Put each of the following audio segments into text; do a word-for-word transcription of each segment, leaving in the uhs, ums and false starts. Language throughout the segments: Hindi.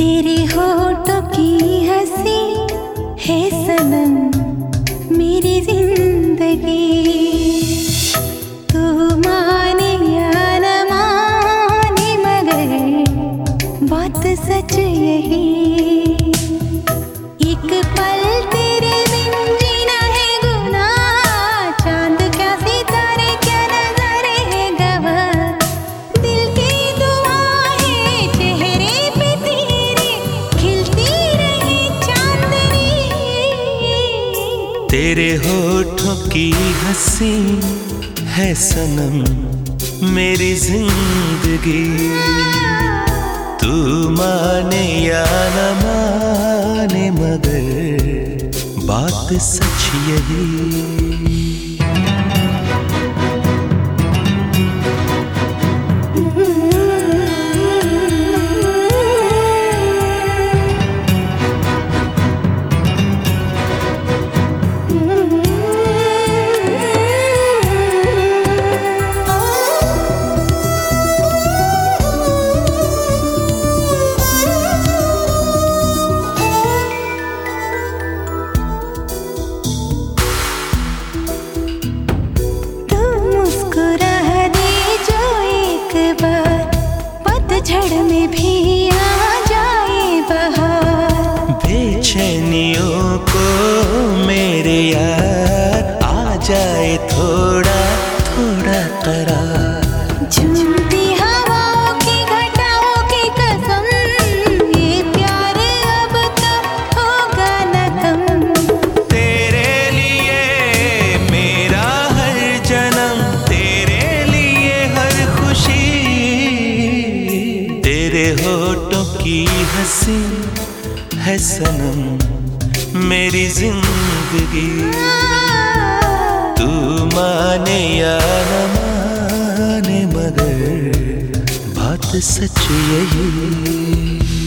तेरे होठों की हंसी है सनम मेरी जिंदगी। तू माने या न माने मगर बात सच यही। एक पल तेरे बिन जीना है गुनाह, चांद क्या सितारे क्या नजारे है गवाह। दिल की दुआ है चेहरे पे तेरे खिलती रहे चांदनी। तेरे होठों की हंसी है सनम मेरी जिंदगी। तू माने या न माने मगर बात सच यही। झड़ में भी आ जाए बहार, बेचैनियों को मेरे यार आ जाए थोड़ा थोड़ा करार। झूमती हवाओं की घटाओं की कसम, ये प्यार अब तो होगा न कम। तेरे लिए मेरा हर जन्म, तेरे लिए हर खुशी। तेरे होठों की हंसी है सनम मेरी जिंदगी। तू माने या न माने मगर बात सच यही।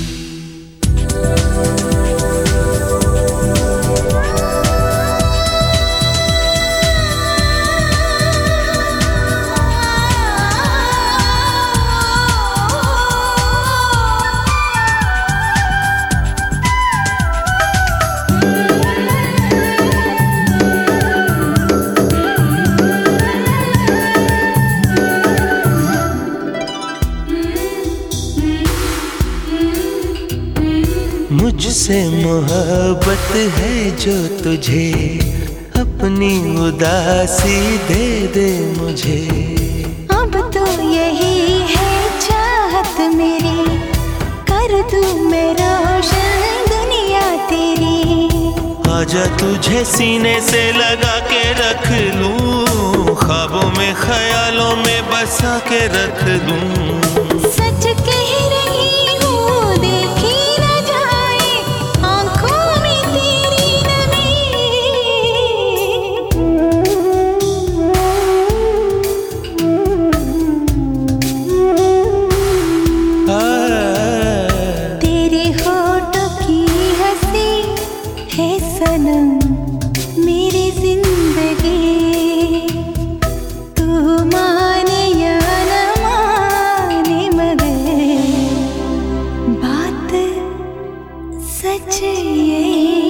मुझसे मोहब्बत है जो तुझे, अपनी उदासी दे दे मुझे। अब तो यही है चाहत मेरी, कर दूं मैं रोशन दुनिया तेरी। आजा तुझे सीने से लगा के रख लूं, ख्वाबों में ख्यालों में बसा के रख दूं। सच कह रही हूँ देखी न जाए आंखों में तेरी नमी। तेरे होठों की हंसी है सनम मेरी जिंदगी। तू माने या न माने मगर बात सच यही।